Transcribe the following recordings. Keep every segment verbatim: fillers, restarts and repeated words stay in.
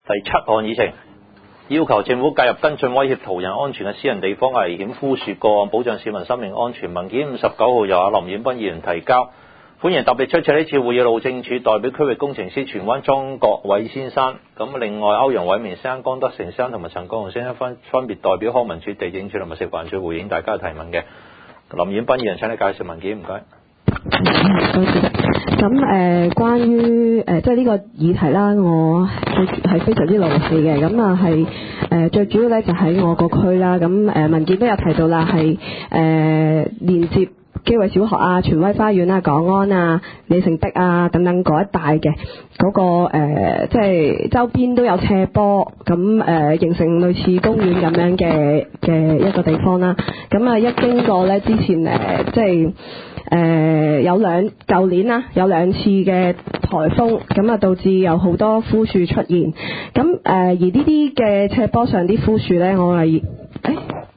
第七項議程，要求政府介入跟進威脅途人安全嘅私人地方危險枯樹個案，保障市民生命安全。文件五十九號由阿林遠斌議員提交，歡迎特別出席呢次會議路政署代表區域工程師荃灣莊國偉先生。咁另外歐陽偉明先生、江德成先生同埋陳國雄先生分分別代表康文署、地政署同埋食環署回應大家嘅提問嘅。林遠斌議員請你介紹文件，唔該。 多謝。咁誒、呃，關於誒、呃、即係呢個議題啦，我係非常之重視嘅。咁啊係誒最主要咧就喺我個區啦。咁誒、呃、文件都有提到啦，係誒、呃、連接基慧小學啊、荃威花園啊、港安啊、李成碧啊等等嗰一帶嘅嗰個誒、呃，即係周邊都有斜坡，咁誒、呃、形成類似公園咁樣嘅嘅一個地方啦。咁啊一經過咧之前誒、呃、即係。誒、呃、有兩舊年啦，有兩次嘅颱風，咁啊導致有好多枯樹出現。咁誒、呃、而呢啲嘅斜坡上啲枯樹咧，我係誒，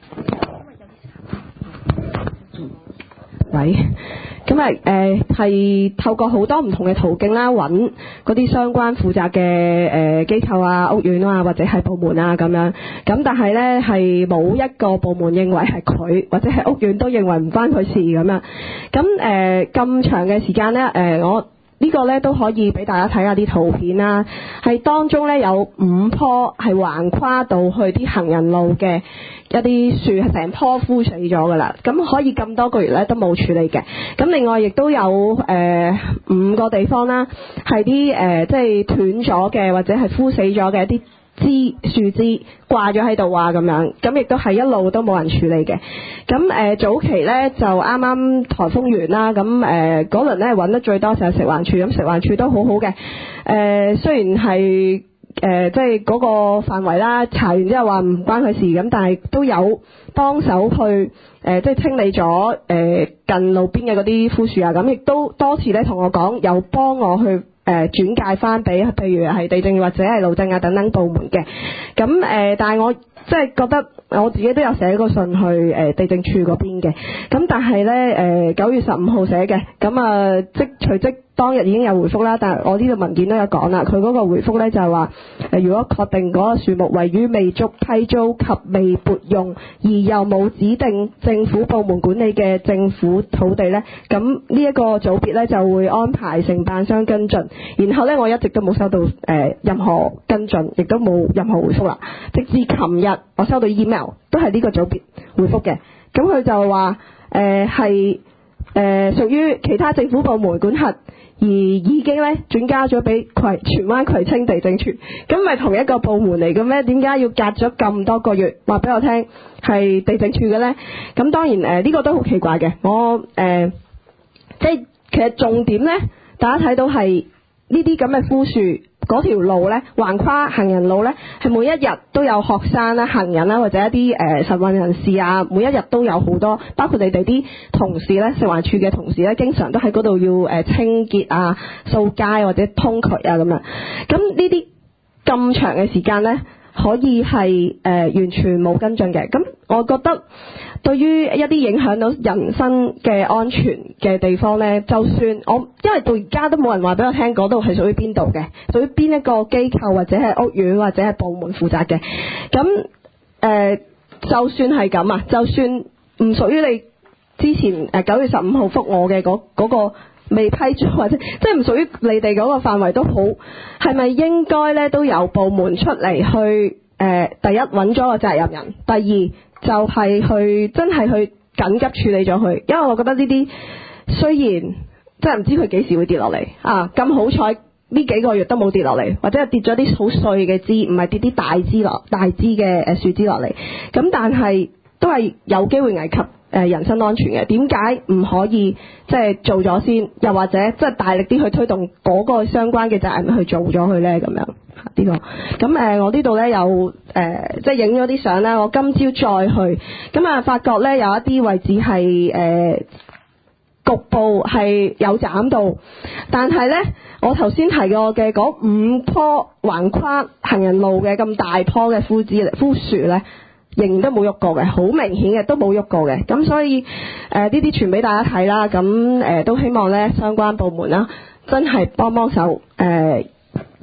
喂，咁啊誒係透過好多唔同嘅途徑啦，揾嗰啲相關負責嘅誒機構啊、屋苑啊或者係部門啊咁樣。咁但係咧係冇一個部門認為係佢，或者係屋苑都認為唔關佢事咁樣。咁誒咁長嘅時間咧，誒、呃、我呢個咧都可以俾大家睇下啲圖片啦。係當中咧有五棵係橫跨到去啲行人路嘅一啲樹，係成棵枯死咗噶啦。咁可以咁多個月咧都冇處理嘅。咁另外亦都有誒、呃、五個地方啦，係啲誒即係斷咗嘅或者係枯死咗嘅一啲枝樹枝掛咗喺度啊咁樣，咁亦都係一路都冇人處理嘅。咁誒、呃、早期咧就啱啱颱風完啦，咁誒嗰輪咧揾得最多就係食環署，咁食環署都好好嘅。誒、呃、雖然係誒即係嗰個範圍啦，查完之後話唔關佢事，咁但係都有幫手去誒即係清理咗誒、呃、近路邊嘅嗰啲枯樹啊，咁亦都多次咧同我講，有幫我去。誒、呃、轉介翻俾譬如係地政或者係路政啊等等部門嘅，咁誒、呃、但係我即係覺得我自己都有寫個信去誒、呃、地政處嗰邊嘅，咁但係咧誒九月十五號寫嘅，咁啊即隨即當日已經有回覆啦，但係我呢度文件都有講啦，佢嗰個回覆咧就係話誒如果確定嗰個樹木位於未足批租及未撥用，而又冇指定政府部門管理嘅政府土地咧，咁呢一個組別咧就會安排承辦商跟進。然後咧，我一直都冇收到誒、呃、任何跟進，亦都冇任何回覆啦。直至琴日，我收到 email 都係呢個組別回覆嘅。咁佢就話誒係誒屬於其他政府部門管轄，而已經咧轉交咗俾葵荃灣葵青地政處。咁咪同一個部門嚟嘅咩？點解要隔咗咁多個月話俾我聽係地政處嘅咧？咁當然誒呢、呃這個都好奇怪嘅。我誒、呃、即係其實重點咧，大家睇到係。呢啲咁嘅枯樹嗰條路呢，橫跨行人路呢，係每一日都有學生啦、行人啦，或者一啲誒晨運人士啊，每一日都有好多，包括你哋啲同事呢，食環署嘅同事呢，經常都喺嗰度要誒、呃、清潔啊、掃街或者通渠啊咁樣。咁呢啲咁長嘅時間呢，可以係誒、呃、完全冇跟進嘅。咁我覺得對於一啲影響到人身嘅安全嘅地方呢，就算我因為到而家都冇人話俾我聽嗰度係屬於邊度嘅，屬於邊一個機構或者係屋苑或者係部門負責嘅。咁誒、呃，就算係咁啊，就算唔屬於你之前誒九月十五號覆我嘅嗰嗰個未批准或者即係唔屬於你哋嗰個範圍都好，係咪應該呢都有部門出嚟去誒、呃？第一揾咗個責任人，第二。就係去真係去緊急處理咗佢，因為我覺得呢啲雖然真係唔知佢幾時會跌落嚟啊，咁好彩呢幾個月都冇跌落嚟，或者係跌咗啲好碎嘅枝，唔係跌啲大枝落大枝嘅誒樹枝落嚟，咁但係都係有機會危及誒人身安全嘅。點解唔可以即係做咗先，又或者即係大力啲去推動嗰個相關嘅責任去做咗佢呢？咁樣？呢、這個咁誒、呃，我呢度咧有誒、呃，即係影咗啲相啦。我今朝再去，咁啊發覺咧有一啲位置係誒、呃、局部係有斬到，但係咧我頭先提過嘅嗰五棵橫跨行人路嘅咁大棵嘅枯枝枯樹咧，仍然都冇喐過嘅，好明顯嘅都冇喐過嘅。咁所以誒呢啲傳俾大家睇啦。咁誒、呃、都希望咧相關部門啦，真係幫幫手誒。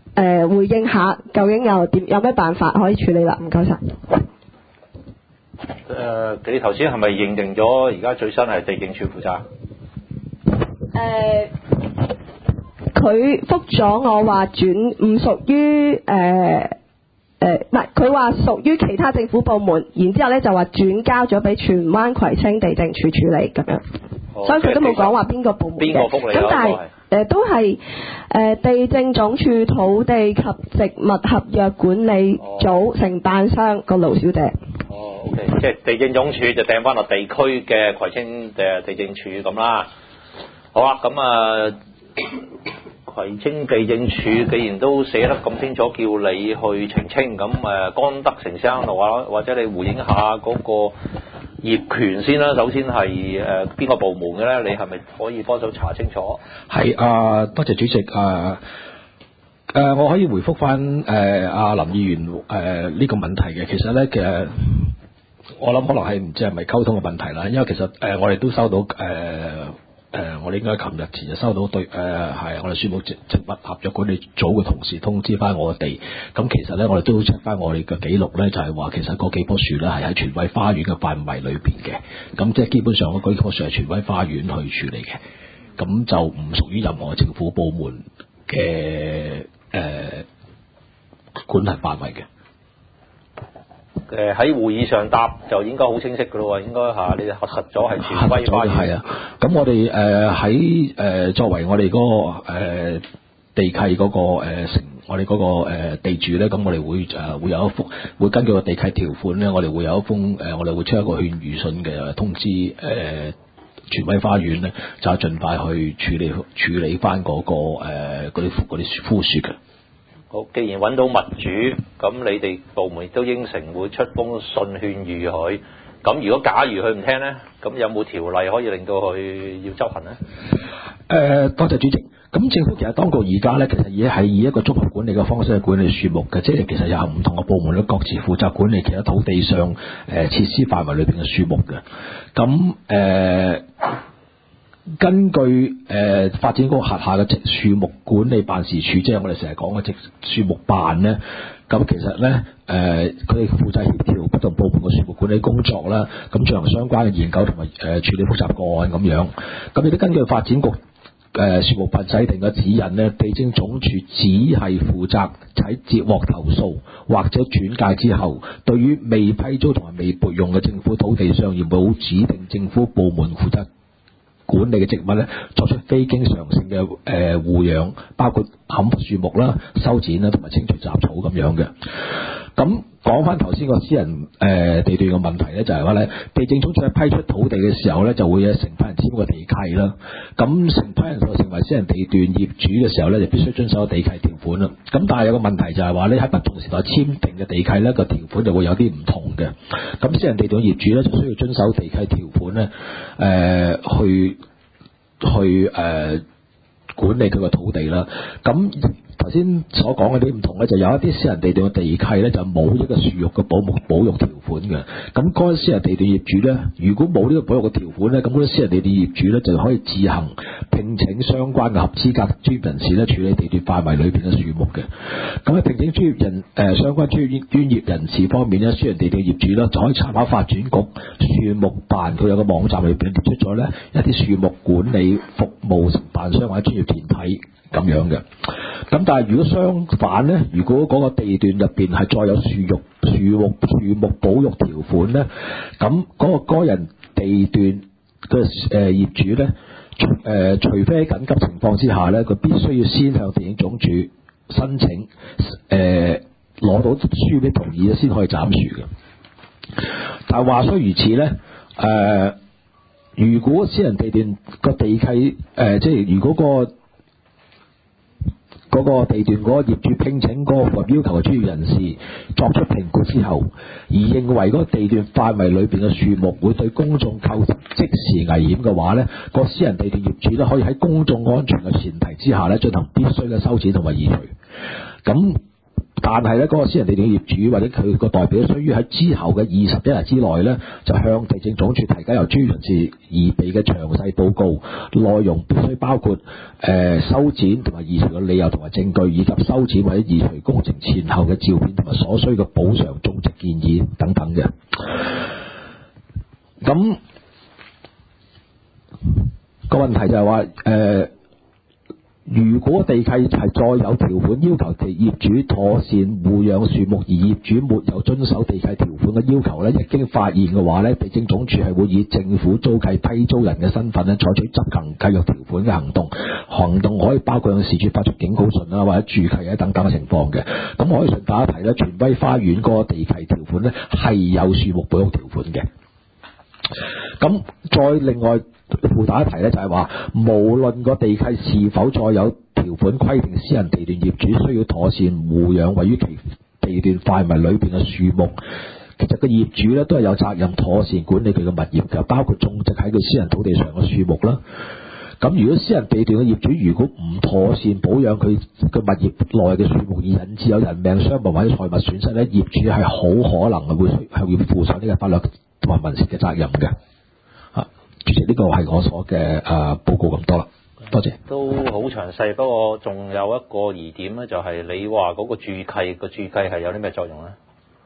誒回應下，究竟有點有咩辦法可以處理啦？唔該晒。 誒，你頭先係咪認定咗而家最新係地政處負責？ 誒，佢覆咗我話轉唔屬於誒誒，唔係佢話屬於其他政府部門，然之後咧就話轉交咗俾荃灣葵青地政處處理咁樣， 哦、 所以佢都冇講話邊個部門嘅。 邊個覆你啊？ 咁但係誒、呃、都係誒、呃、地政總署土地及植物合約管理組承辦商個盧小姐。 哦 ，OK， 即係地政總署就掟翻落地區嘅葵青誒地政處咁啦。好啊，咁啊，葵青地政處既然都寫得咁清楚，叫你去澄清，咁誒江德成生嘅話，或者你回應下嗰個業權先啦。首先係誒邊個部門嘅咧？你係咪可以幫手查清楚？ 係啊，多謝主席啊。誒、呃，我可以回覆翻誒阿林議員誒呢、呃這個問題嘅。其實咧，其實我諗可能係唔知係咪溝通嘅問題啦。因為其實誒、呃、我哋都收到誒。呃誒、呃，我哋應該琴日前就收到對誒係、呃、我哋樹木植植物合約管理組嘅同事通知翻我哋。咁其實咧，我哋都 check 翻我哋嘅記錄咧，就係、是、話其實嗰幾棵樹咧係喺荃威花園嘅範圍裏邊嘅。咁即係基本上嗰幾棵樹係荃威花園去處理嘅，咁就唔屬於任何政府部門嘅誒、呃、管轄範圍嘅。 誒喺會議上答就應該好清晰㗎咯喎，應該嚇你哋核實咗係荃威花園。 係啊，咁我哋誒喺誒作為我哋嗰、嗰個、呃、地契嗰、嗰個、呃、成，我哋嗰、嗰個、呃、地主咧，咁我哋會誒、呃、會有一封，會根據個地契條款咧，我哋會有一封誒、呃，我哋會出一個勸喻信嘅通知誒荃威花園咧，就係盡快去處理處理翻嗰、嗰個嗰啲嗰啲枯樹嘅。 好，既然揾到物主，咁你哋部門都應承會出封信勸喻佢。咁如果假如佢唔聽呢，咁有冇條例可以令到佢要執行呢？ 誒、呃，多謝主席。咁政府其實當局而家咧，其實已係以一個綜合管理嘅方式去管理樹木嘅，即係其實有唔同嘅部門咧，各自負責管理其他土地上誒、呃、設施範圍裏邊嘅樹木嘅。咁誒。呃根據誒、呃、發展局轄下嘅樹木管理辦事處，即係我哋成日講嘅直樹木辦咧，咁其實咧誒佢哋負責協調不同部門嘅樹木管理工作啦，咁進行相關嘅研究同埋誒處理複雜個案咁樣。咁亦都根據發展局誒、呃、樹木辦制定嘅指引咧，地政總署只係負責喺接獲投訴或者轉介之後，對於未批租同埋未撥用嘅政府土地上，而冇指定政府部門負責管理嘅植物咧，作出非經常性嘅誒護養，包括砍伐樹木啦、修剪啦，同埋清除雜草咁樣嘅。咁講翻頭先個私人誒、呃、地段嘅問題咧，就係話咧，地政總署喺批出土地嘅時候咧，就會有承批人簽個地契啦。咁承批人就成為私人地段業主嘅時候咧，就必須遵守地契條款啦。咁但係有個問題就係話咧，喺不同時代簽訂嘅地契咧，個條款就會有啲唔同嘅。咁私人地段業主咧，就需要遵守地契條款咧，誒、呃、去去誒、呃、管理佢個土地啦。咁頭先所講嗰啲唔同咧，就有一啲私人地段嘅地契咧，就冇一個樹木嘅保木保育條款嘅。咁嗰啲私人地段業主咧，如果冇呢個保育嘅條款咧，咁嗰啲私人地段業主咧就可以自行聘請相關嘅合資格專業人士咧，處理地段範圍裏邊嘅樹木嘅。咁喺聘請專業人誒、呃、相關專業專業人士方面咧，私人地段業主咧就可以參考發展局樹木辦，佢有個網站裏邊列出咗咧一啲樹木管理服務承辦商或者專業團體咁樣嘅。咁但係如果相反咧，如果嗰個地段入邊係再有樹育樹木樹木保育條款咧，咁嗰個個人地段嘅誒、呃、業主咧，誒、呃、除非喺緊急情況之下咧，佢必須要先向地政總署申請，誒、呃、攞到書面同意咧，先可以斬樹嘅。但係話雖如此咧，誒、呃、如果私人地段個地契誒、呃，即係如果個嗰個地段嗰個業主聘請嗰個符合要求嘅專業人士作出評估之後，而認為嗰個地段範圍裏邊嘅樹木會對公眾構成即時危險嘅話咧，個私人地段業主咧可以喺公眾安全嘅前提之下咧進行必須嘅修剪同埋移除。咁但係咧，嗰個私人地段業主或者佢個代表，需要喺之後嘅二十一日之內咧，就向地政總署提交由專業人士擬備嘅詳細報告，內容必須包括誒、呃、修剪同埋移除嘅理由同埋證據，以及修剪或者移除工程前後嘅照片同埋所需嘅補償種植建議等等嘅。咁、那個問題就係話誒。呃如果地契係再有條款要求地業主妥善護養樹木，而業主沒有遵守地契條款嘅要求咧，一經發現嘅話咧，地政總署係會以政府租契批租人嘅身份咧，採取執行契約條款嘅行動。行動可以包括向事主發出警告信啊，或者註契啊等等嘅情況嘅。咁可以順帶一提咧，荃威花園嗰個地契條款咧係有樹木保育條款嘅。咁再另外附帶一提咧，就係話無論個地契是否再有條款規定私人地段業主需要妥善護養位於其地段範圍裏邊嘅樹木，其實個業主咧都係有責任妥善管理佢嘅物業嘅，包括種植喺佢私人土地上嘅樹木啦。咁如果私人地段嘅業主如果唔妥善保養佢嘅物業內嘅樹木，而引致有人命傷亡或者財物損失咧，業主係好可能會係要負上呢個法律同埋民事嘅責任嘅。啊，主席，呢個係我所嘅誒報告咁多啦，多謝。 都好詳細，不過仲有一個疑點咧，就係你話嗰個註契個註契係有啲咩作用咧？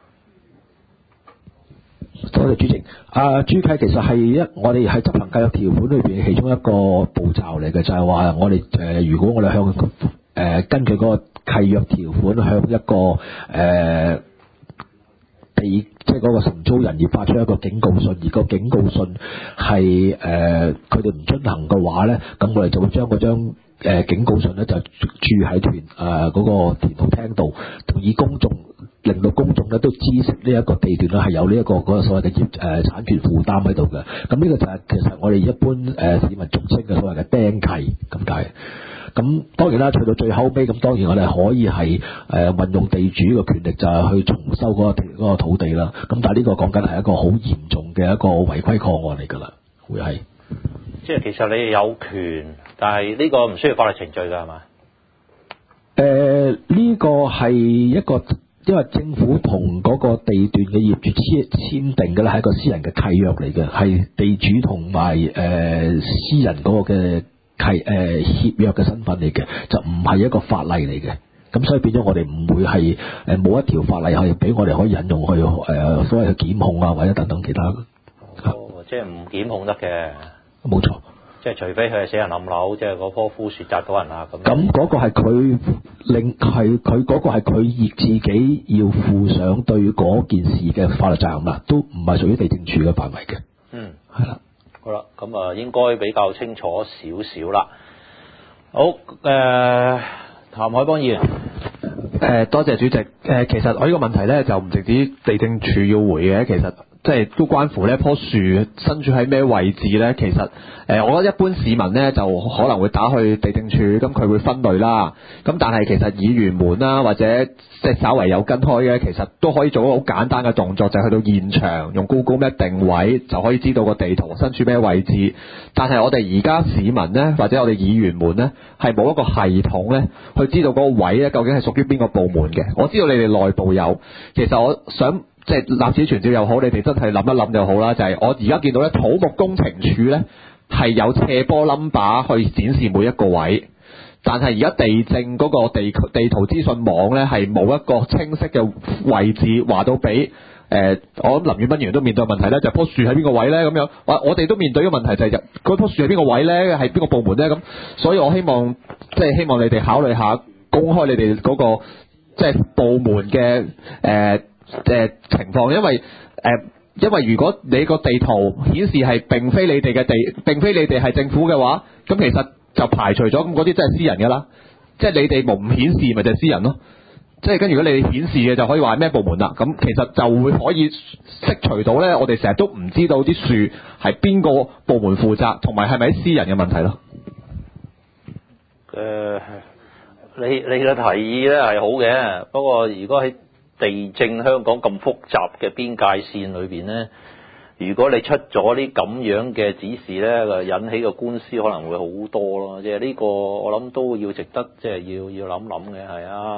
多謝主席。啊，註契其實係一我哋喺執行契約條款裏邊其中一個步驟嚟嘅，就係、是、話我哋誒、呃，如果我哋向誒、呃、根據嗰個契約條款向一個誒。呃地即係嗰個承租人而發出一個警告信，而個警告信係誒佢哋唔遵行嘅話咧，咁我哋就會將嗰張誒警告信咧就註喺田誒嗰個田土廳度，同以公眾令到公眾咧都知悉呢一個地段咧係有呢一個嗰個所謂嘅業誒產權負擔喺度嘅。咁呢個就係其實我哋一般誒市民俗稱嘅所謂嘅釘契咁解。咁當然啦，去到最後尾，咁當然我哋可以係誒、呃、運用地主嘅權力，就係去重收嗰、嗰個嗰個土地啦。咁但係呢個講緊係一個好嚴重嘅一個違規個案嚟㗎啦，會係。 即係其實你有權，但係呢個唔需要法律程序㗎，係嘛？ 誒、呃，呢、呢個係一個因為政府同嗰個地段嘅業主簽簽訂嘅咧，係一個私人嘅契約嚟嘅，係地主同埋誒私人嗰個嘅。係誒協約嘅身份嚟嘅，就唔係一個法例嚟嘅，咁所以變咗我哋唔會係誒冇一條法例可以俾我哋可以引用去誒、呃、所謂嘅檢控啊或者等等其他。 哦，即係唔檢控得嘅。冇錯。 即係除非佢係死人冧樓，即係嗰棵枯樹砸到人啊咁。 咁嗰個係佢令係佢嗰個係佢亦自己要負上對嗰件事嘅法律責任啦，都唔係屬於地政署嘅範圍嘅。 嗯， 係啦。 好啦，咁啊應該比較清楚少少啦。好，誒、呃，譚凱邦議員， 誒、呃，多謝主席。誒、呃，其實我呢個問題咧就唔淨止地政署要回嘅，其實即係都關乎呢棵樹身處喺咩位置咧。其實誒、呃，我覺得一般市民咧就可能會打去地政署，咁佢會分類啦。咁但係其實議員們啦，或者即係稍為有跟開嘅，其實都可以做一個好簡單嘅動作，就係、是、去到現場用 Google Map 定位，就可以知道個地圖身處咩位置。但係我哋而家市民呢，或者我哋議員們呢，係冇一個系統呢，去知道嗰個位呢究竟係屬於邊個部門嘅。我知道你哋內部有，其實我想即係立此傳召又好，你哋真係諗一諗就好啦。就係、是、我而家見到呢土木工程署呢，係有斜坡 number 去展示每一個位。但係而家地政嗰個地地圖資訊網咧，係冇一個清晰嘅位置話到俾誒、呃，我諗林遠斌議員都面對問題咧，就係、棵樹喺邊個位咧咁樣。我我哋都面對嘅問題就係、是，嗰棵樹喺邊個位咧，係邊個部門咧咁。所以我希望即係希望你哋考慮下公開你哋嗰、那個即係、就是、部門嘅誒誒情況，因為誒、呃、因為如果你個地圖顯示係並非你哋嘅地，並非你哋係政府嘅話，咁其實就排除咗，咁嗰啲真係私人㗎啦，即係你哋冇唔顯示咪就係私人咯，即係跟住如果你哋顯示嘅就可以話咩部門啦，咁其實就會可以釋除到咧，我哋成日都唔知道啲樹係邊個部門負責，同埋係咪私人嘅問題咯。 誒、呃，你你嘅提議咧係好嘅，不過如果喺地政香港咁複雜嘅邊界線裏邊咧，如果你出咗啲咁樣嘅指示咧，引起個官司可能會好多咯。即係呢個我諗都要值得即係要要諗諗嘅，係啊，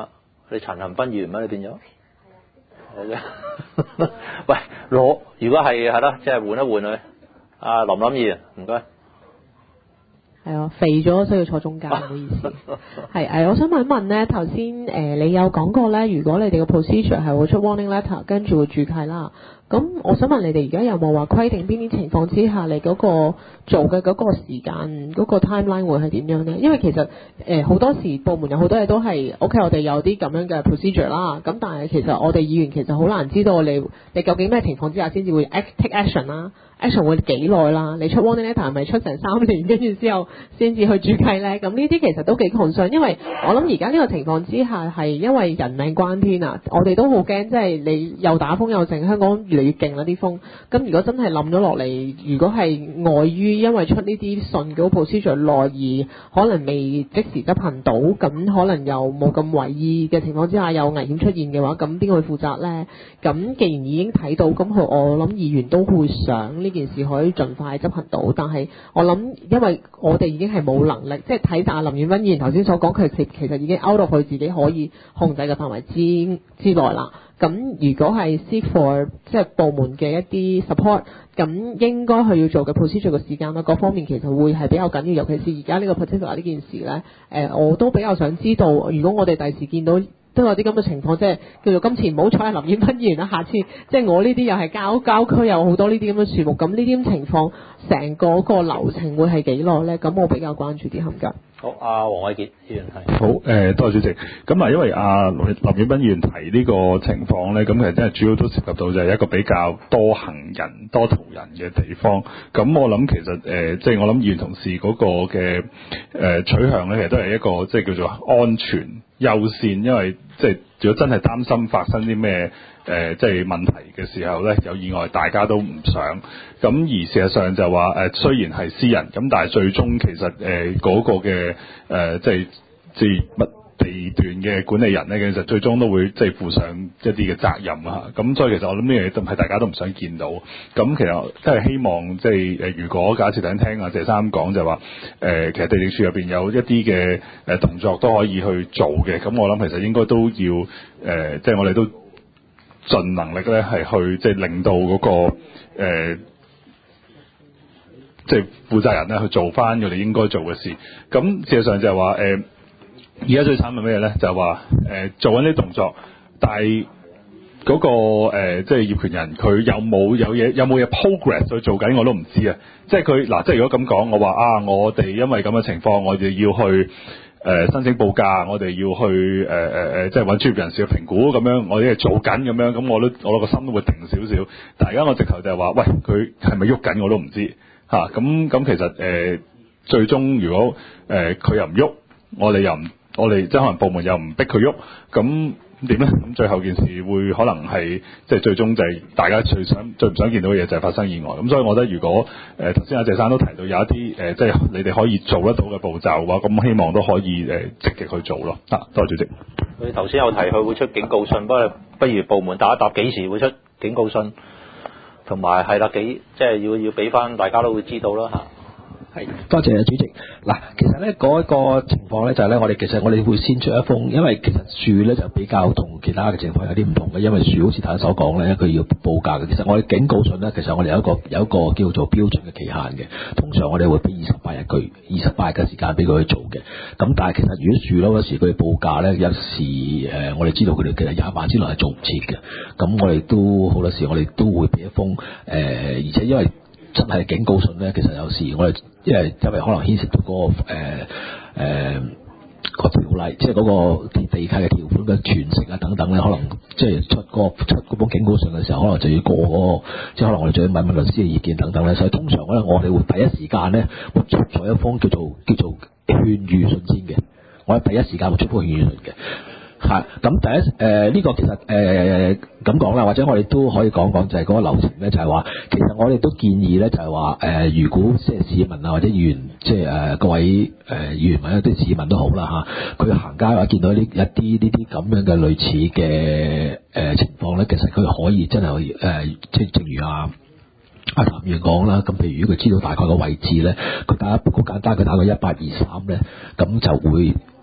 你陳恒鑌議員咩？你變咗？喂，攞如果係係咯，即係換一換佢。阿林林議員，唔該。 係啊，肥咗需要坐中間，唔好意思。係誒，我想問一問咧，頭先誒你有講過咧，如果你哋嘅 procedure 係會出 warning letter，跟住會註契啦。咁我想問你哋而家有冇話規定邊啲情況之下你嗰個做嘅嗰個時間嗰個 timeline 會係點樣呢？因為其實誒好多時部門有好多嘢都係 OK，我哋有啲咁樣嘅 procedure 啦。咁但係其實我哋議員其實好難知道你你究竟咩情況之下先至會 act take action 啦 ，action 會幾耐啦？你出 warning letter 係咪出成三年跟住之後先至去註契呢？咁呢啲其實都幾 concern，因為我諗而家呢個情況之下係因為人命關天啊，我哋都好驚，即係你又打風又剩，香港越嚟越勁啦啲風。咁如果真係冧咗落嚟，如果係礙於因為出呢啲信嗰 procedure 耐而可能未即時執行到，咁可能又冇咁為意嘅情況之下有危險出現嘅話，咁邊個去負責呢？咁既然已經睇到，咁佢我諗議員都會想呢件事可以盡快執行到，但係我諗因為我哋已經係冇能力，即係睇晒林遠斌議員頭先所講，佢其其實已經 out of 佢自己可以控制嘅範圍之之內啦。咁如果係 seek for 即係部門嘅一啲 support，咁應該佢要做嘅 procedure 嘅時間啦，各方面其實會係比較緊要，尤其是而家呢個 particular 呢件事呢，誒、呃、我都比較想知道，如果我哋第時見到都有啲咁嘅情況，即係叫做今次唔好彩林遠斌議員啦，下次即係我呢啲又係郊郊區有好多呢啲咁嘅樹木，咁呢啲咁情況，成個個流程會係幾耐呢？咁我比較關注啲冚家。 好，阿黃偉傑議員係。 好，誒、呃，多謝主席。咁啊，因為阿林林遠斌議員提呢個情況咧，咁其實真係主要都涉及到就係一個比較多行人、多途人嘅地方。咁我諗其實誒，即、呃、係、就是、我諗議員同事嗰個嘅誒、呃、取向咧，其實都係一個即係、就是、叫做安全優先，因為即係如果真係擔心發生啲咩誒即係問題嘅時候咧，有意外大家都唔想。咁而事實上就話誒、呃，雖然係私人，咁但係最終其實誒嗰、呃那個嘅誒即係即係乜地段嘅管理人咧，其實最終都會即係負上一啲嘅責任啊。咁所以其實我諗呢樣嘢都唔係大家都唔想見到。咁其實真係希望即係誒，如果假設等聽阿謝生講就話誒、呃，其實地政處入邊有一啲嘅誒動作都可以去做嘅。咁我諗其實應該都要誒，即、呃、係、就是、我哋都盡能力咧係去即係、就是、令到嗰、那個誒。呃即係負責人咧去做翻佢哋應該做嘅事，咁事實上就係話誒，而家最慘係咩咧？就係話誒做緊啲動作，但係嗰個誒即係業權人佢有冇有嘢有冇嘢 progress 去做緊我都唔知啊！即係佢嗱，即係如果咁講，我話啊，我哋因為咁嘅情況，我哋要去誒申請報價，我哋要去誒誒誒，即係揾專業人士去評估咁樣，我哋係做緊咁樣，咁我都我個心都會定少少。但係而家我直頭就係話，喂，佢係咪喐緊我都唔知。嚇咁咁其實誒、呃、最終如果誒佢、呃、又唔喐，我哋又唔我哋即係可能部門又唔逼佢喐，咁點咧？咁最後件事會可能係即係最終就係大家最想最唔想見到嘅嘢就係發生意外。咁所以我覺得如果誒頭先阿謝生都提到有一啲誒即係你哋可以做得到嘅步驟嘅話，咁希望都可以誒、呃、積極去做咯。啊，多謝主席。 佢頭先有提佢會出警告信，不過不如部門答一答幾時會出警告信？同埋係啦，幾即係要要俾翻大家都會知道啦嚇。 係，多謝主席。嗱，其實咧嗰一個情況咧就係咧，我哋其實我哋會先出一封，因為其實樹咧就比較同其他嘅情況有啲唔同嘅，因為樹好似頭先所講咧，佢要報價嘅。其實我哋警告信咧，其實我哋有一個有一個叫做標準嘅期限嘅。通常我哋會俾二十八日佢二十八日嘅時間俾佢去做嘅。咁但係其實如果樹咯嗰時佢哋報價咧，有時誒、呃、我哋知道佢哋其實廿晚之內係做唔切嘅。咁我哋都好多時我哋都會俾一封誒、呃，而且因為真係警告信咧，其實有時我哋因為因為可能牽涉到嗰、那個誒誒、呃呃那個條例，即係嗰個地契嘅條款嘅傳承啊等等咧，可能即係出個出嗰本警告信嘅時候，可能就要過嗰、那個，即係可能我哋仲要問問律師嘅意見等等咧。所以通常咧，我哋會第一時間咧會出咗一封叫做叫做勸喻信先嘅，我哋第一時間會出封勸喻信嘅。係，咁第一誒呢、呃這個其實誒咁講啦，或者我哋都可以講講就係嗰個流程咧，就係、是、話其實我哋都建議咧，就係話誒，如果即係市民啊或者議員，即係誒各位誒、呃、議員或者啲市民都好啦嚇，佢、啊、行街或者見到呢一啲呢啲咁樣嘅類似嘅誒、呃、情況咧，其實佢可以真係誒、呃，即係正如啊阿譚議員講啦，咁譬如如果佢知道大概個位置咧，佢打好簡單，佢打個一八二三咧，咁就會。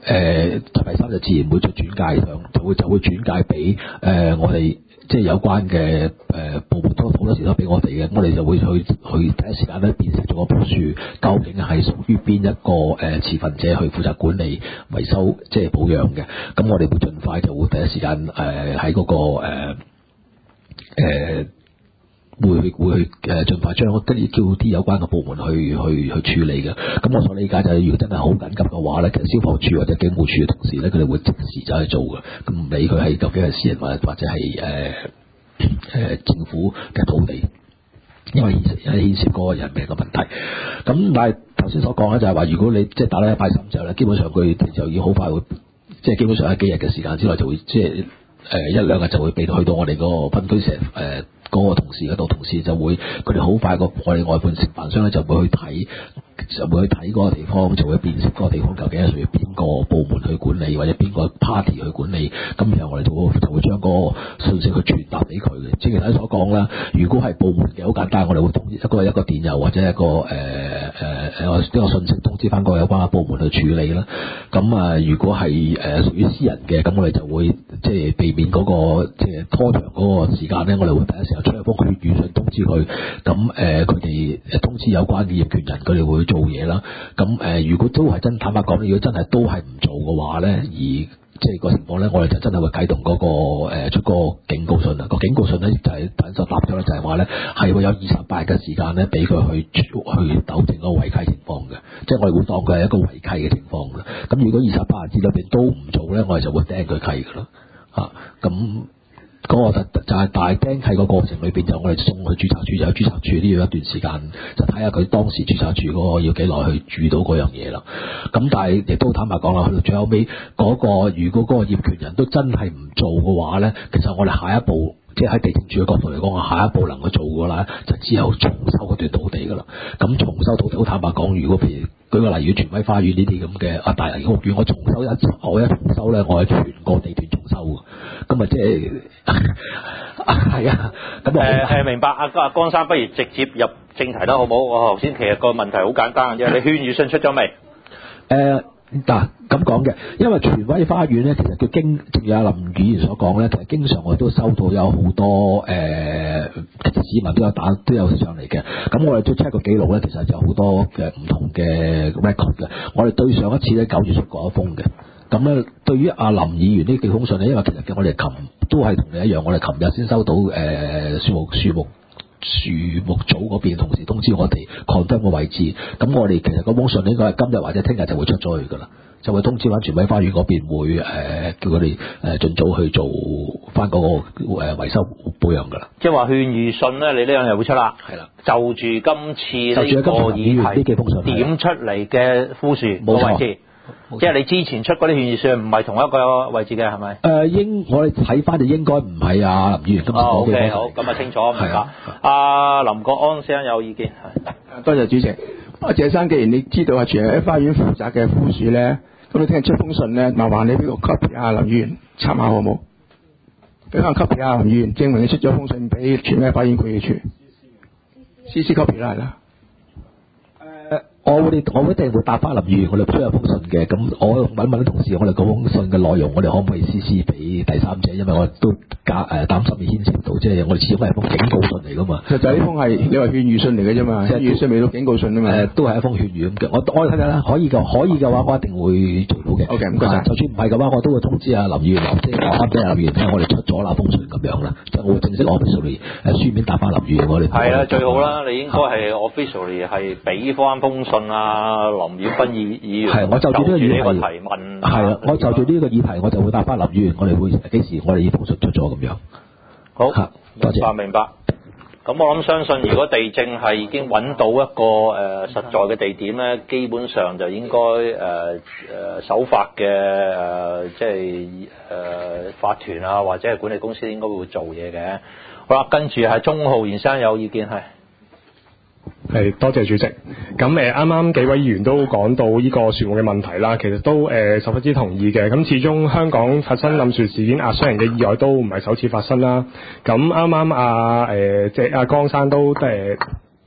誒第三就自然會再轉介上，就會就會轉介俾誒、呃、我哋即係有關嘅誒、呃、部門，都好多時都俾我哋嘅，我哋就會去去第一時間咧辨識咗嗰棵樹究竟係屬於邊一個誒、呃、持份者去負責管理維修即係保養嘅，咁我哋會盡快就會第一時間誒喺嗰個誒誒。呃呃會去會去誒盡快將跟住叫啲有關嘅部門去去去處理嘅。咁我所理解就係、是，如果真係好緊急嘅話咧，其實消防處或者警務處嘅同事咧，佢哋會即時走去做嘅。咁唔理佢係究竟係私人或或者係誒誒政府嘅土地，因為牽涉牽涉嗰個人命嘅問題。咁但係頭先所講咧，就係話如果你即係打咗一拜三之後咧，基本上佢就要好快會，即係基本上喺幾日嘅時間之內就會即係誒一兩日就會被去到我哋嗰個分區石誒。呃嗰個同事嗰度，同事就會佢哋好快個我哋外判承辦商咧就會去睇，就會去睇嗰個地方，就會辨識嗰個地方究竟係屬於邊個部門去管理，或者邊個 party 去管理。咁然後我哋就會就會將嗰個信息去傳達俾佢嘅。正如頭先所講啦，如果係部門嘅好簡單，我哋會通一個一個電郵或者一個誒誒誒一個信息通知翻個有關嘅部門去處理啦。咁啊，如果係誒、呃、屬於私人嘅，咁我哋就會即係避免嗰、嗰個即係拖長嗰個時間咧，我哋會第一時間出一封勸語信通知佢。咁誒佢哋通知有關嘅業權人，佢哋會做嘢啦。咁誒、呃，如果都係真坦白講，如果真係都係唔做嘅話咧，而即係個情況咧，我哋就真係會啟動嗰、嗰個、呃、出個警告信啦。個警告信咧就係等陣答咗咧，就係話咧係會有二十八日嘅時間咧，俾佢去去糾正嗰個違契情況嘅。即係我哋會當佢係一個違契嘅情況嘅。咁如果二十八日之裏邊都唔做咧，我哋就會釘佢契㗎啦。嚇咁。嗰個就就係大釘契個過程裏邊，就我哋送去註冊處，就喺註冊處呢要一段時間，就睇下佢當時註冊處嗰個要幾耐去注到嗰樣嘢啦。咁但係亦都坦白講啦，去到最後尾嗰個，如果嗰個業權人都真係唔做嘅話咧，其實我哋下一步，即係喺地政處嘅角度嚟講，下一步能夠做嘅啦，就只有重收嗰段土地噶啦。咁重收土地，好坦白講，如果譬如舉個例，如果荃威花園呢啲咁嘅啊大型屋苑，我重收一我一重收咧，我係全個地段重收嘅。咁啊，即係係啊，咁誒誒明白。阿阿江生，不如直接入正題啦，好唔好？我頭先其實個問題好簡單嘅啫，你勸喻信出咗未？誒。 嗱咁講嘅，因為荃威花園咧，其實佢經正如阿林議員所講咧，其實經常我都收到有好多誒、呃、市民都有打都有上嚟嘅。咁我哋都 check 個記錄咧，其實就好多嘅唔同嘅 record 嘅。我哋對上一次咧九月出過一封嘅。咁咧，對於阿林議員呢幾封信咧，因為其實嘅我哋琴都係同你一樣，我哋琴日先收到誒樹木樹木。樹木組嗰邊同時通知我哋 confirm 個位置，咁我哋其實嗰封信應該係今日或者聽日就會出咗去噶啦，就會通知翻荃威花園嗰邊會誒、呃、叫佢哋誒盡早去做翻嗰個誒維修保養噶啦。 即係話勸喻信咧，你呢兩日會出啦。 係啦， 就住今次呢個議題點出嚟嘅枯樹冇位置。即係你之前出嗰啲勸喻信唔係同一個位置嘅係咪？誒、 呃、應我哋睇翻就應該唔係啊林議員今次講嘅。O K 好， 咁啊清楚明白。阿林國安先生有意見係。 多謝主席。阿謝生，既然你知道係荃威花園負責嘅枯樹咧，咁你聽日出封信咧，麻煩你俾個 copy 阿林議員參考好冇？俾翻 copy 阿林議員，證明你出咗封信俾荃威花園管理處。C C copy 啦係啦。 我會我一定會答翻林議員，我哋出有封信嘅。咁我問一問啲同事，我哋嗰封信嘅內容，我哋可唔可以 C C 俾第三者？因為我都加誒擔心牽涉到，即係我哋始終係封警告信嚟噶嘛。 其實就呢封係你話勸喻信嚟嘅啫嘛，勸喻信未到警告信啊嘛。 誒，都係一封勸喻咁嘅。我我睇睇啦，可以嘅，可以嘅話，我一定會做到嘅。 O K，唔該晒。 就算唔係嘅話，我都會通知阿林議員，即係話翻俾阿林議員聽，我哋出咗那封信咁樣啦。即係我會正式 officially 誒書面答翻林議員，我哋係啦，最好啦，你應該係 officially 係俾翻封信啊。林曉斌議議員係，我就住呢個議題提問係啦，我就住呢個議題，我就會答翻林議員，我哋會幾時我哋呢封信出咗咁樣。 好， 多謝。 明白明白。咁我諗相信，如果地政係已經揾到一個誒、呃、實在嘅地點咧，基本上就應該誒誒守法嘅誒即係誒法團啊，或者係管理公司應該會做嘢嘅。好啦，跟住係鍾浩然生有意見係。 係，多謝主席。咁誒，啱啱幾位議員都講到呢個樹木嘅問題啦，其實都誒、呃、十分之同意嘅。咁始終香港發生冧樹事件壓傷人嘅意外都唔係首次發生啦。咁啱啱阿誒即係阿江生都誒、呃、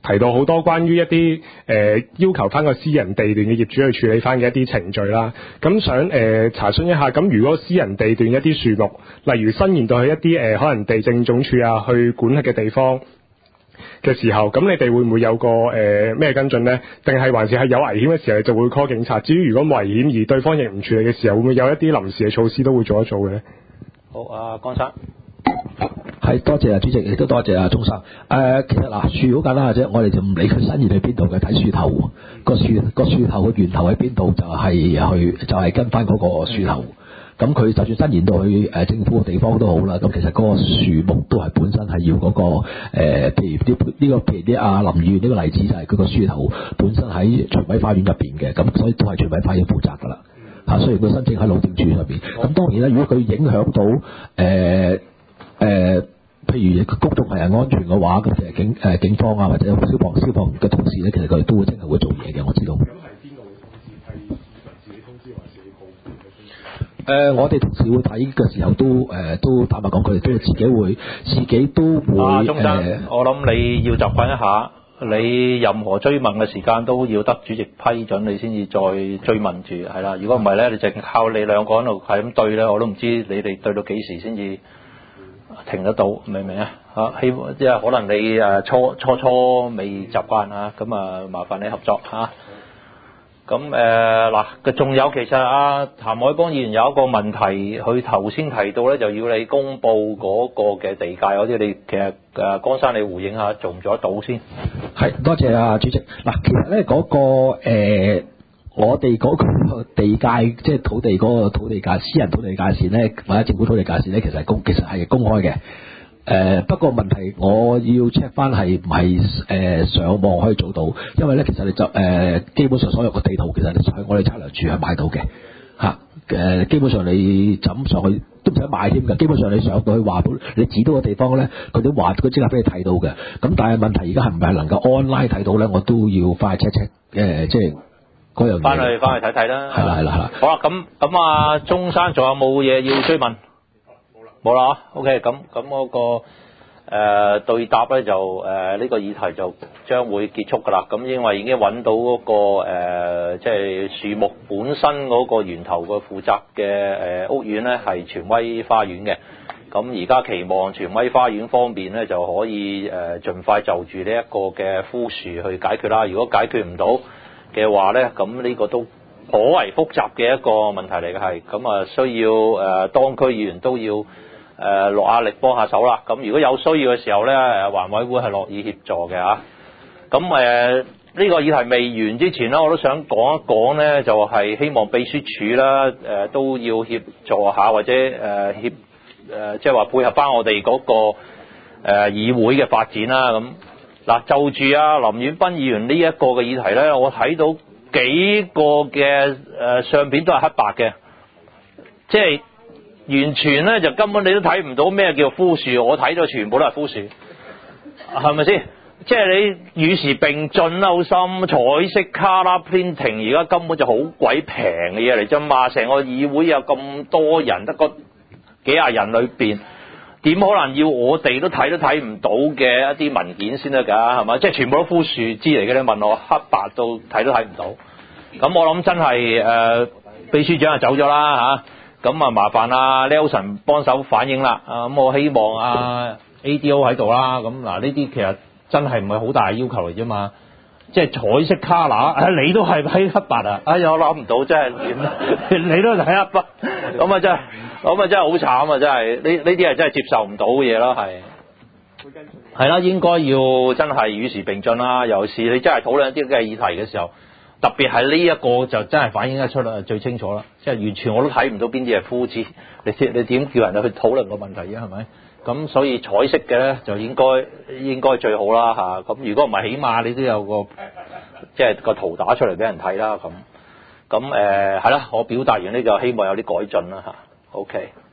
提到好多關於一啲誒、呃、要求翻個私人地段嘅業主去處理翻嘅一啲程序啦。咁想誒、呃、查詢一下，咁如果私人地段一啲樹木，例如伸延到去一啲誒、呃、可能地政總署啊去管轄嘅地方嘅時候，咁你哋會唔會有個誒咩、呃、跟進呢？定係還是係有危險嘅時候就會 call 警察？至於如果冇危險而對方亦唔處理嘅時候，會唔會有一啲臨時嘅措施都會做一做嘅呢？ 好，阿江生。 係多謝啊，主席，亦都多謝啊，鍾生。誒、呃，其實嗱，樹好簡單嘅啫，我哋就唔理佢伸延去邊度嘅，睇樹頭個樹個樹頭嘅源頭喺邊度，就係、是、去就係、是、跟翻嗰個樹頭。咁佢就算伸延到去誒、呃、政府嘅地方都好啦。咁其實嗰個樹木都係本身係要嗰、那個誒、呃，譬如啲呢、這個譬如啲阿林議員呢個例子就係佢個樹頭本身喺荃威花園入邊嘅，咁所以都係荃威花園負責㗎啦。嚇，雖然佢申請喺路政署上邊，咁當然啦，如果佢影響到誒。呃誒、呃，譬如公眾係安全嘅話，咁其實警誒、呃、警方啊，或者消防消防嘅同事咧，其實佢哋都會真係會做嘢嘅，我知道。咁係邊個會通知？係市民自己通知，還是報館嘅通知？誒、呃，我哋同事會睇嘅時候都誒、呃、都坦白講，佢哋都自己會自己都會。啊，鍾生，呃、 我諗你要習慣一下，你任何追問嘅時間都要得主席批准，你先至再追問住，係啦。如果唔係咧，你淨靠你兩個喺度係咁對咧，我都唔知你哋對到幾時先至停得到，明唔明啊？嚇，希望即係可能你誒初初初未習慣啊，咁啊麻煩你合作嚇。咁誒嗱，嘅仲有其實阿譚凱邦議員有一個問題，佢頭先提到咧，就要你公佈嗰個嘅地界嗰啲，你其實誒江生你回應下，做唔做得到先？ 係，多謝啊主席。嗱，其實咧嗰、嗰個、呃、我哋嗰個地界，即係土地嗰個土地界，私人土地界線咧，或者政府土地界線咧，其實係公，其實係公開嘅。誒、呃、不過問題，我要 check 翻係唔係誒上網可以做到，因為咧其實你就誒、呃、基本上所有個地圖其實你喺我哋測量處係買到嘅嚇。誒、呃、基本上你就咁上去都唔使買添㗎，基本上你上到去話你指到個地方咧，佢都話佢即刻俾你睇到嘅。咁但係問題而家係唔係能夠 online 睇到咧？我都要翻去 check check 誒，即係嗰樣嘢。翻去翻去睇睇啦。 係啦係啦係啦。 好啦，咁咁啊，鍾生仲有冇嘢要追問？冇啦啊 OK，咁咁嗰個誒、呃、對答咧就誒呢、呃這個議題就將會結束㗎啦。咁因為已經揾到嗰、那個誒即係樹木本身嗰個源頭嘅負責嘅誒、呃、屋苑咧係荃威花園嘅。咁而家期望荃威花園方面咧就可以誒、呃、盡快就住呢一個嘅枯樹去解決啦。如果解決唔到嘅話咧，咁呢個都頗為複雜嘅一個問題嚟嘅，係咁啊需要誒、呃、當區議員都要誒落壓力幫下手啦。咁如果有需要嘅時候咧，誒環委會係樂意協助嘅嚇。咁誒呢個議題未完之前咧，我都想講一講咧，就係、是、希望秘書處啦誒、呃、都要協助下，或者誒、呃、協誒即係話配合翻我哋嗰、那個誒、呃、議會嘅發展啦。咁嗱就住啊林遠斌議員呢一個嘅議題咧，我睇到幾個嘅誒、呃、相片都係黑白嘅，即係。完全咧就根本你都睇唔到咩叫枯樹，我睇到全部都係枯樹，係咪先？即係你與時並進啦，好深彩色 colour printing，而家根本就好鬼平嘅嘢嚟啫嘛！成個議會有咁多人，得個幾廿人裏邊，點可能要我哋都睇都睇唔到嘅一啲文件先得㗎？係咪？即係全部都枯樹枝嚟嘅，你問我黑白到睇都睇唔到。咁我諗真係誒、呃、秘書長就走咗啦嚇。咁啊，麻煩啊 Nelson 幫手反映啦。啊，咁我希望啊 A D O 喺度啦。咁嗱，呢啲其實真係唔係好大要求嚟啫嘛。即係彩色 colour，啊，你都係睇黑白啊？哎呀，我諗唔到，真係你都係睇黑白，咁啊真係，咁啊真係好慘啊！真係呢呢啲係真係接受唔到嘅嘢咯，係。係啦，應該要真係與時並進啦。尤其是你真係討論一啲嘅議題嘅時候。特別係呢一個就真係反映得出啦，最清楚啦，即係完全我都睇唔到邊啲係枯枝，你你點叫人哋去討論個問題啊？係咪？咁所以彩色嘅咧就應該應該最好啦嚇。咁、啊、如果唔係，起碼你都有個即係個圖打出嚟俾人睇啦。咁咁誒係啦，我表達完呢個希望有啲改進啦嚇。OK。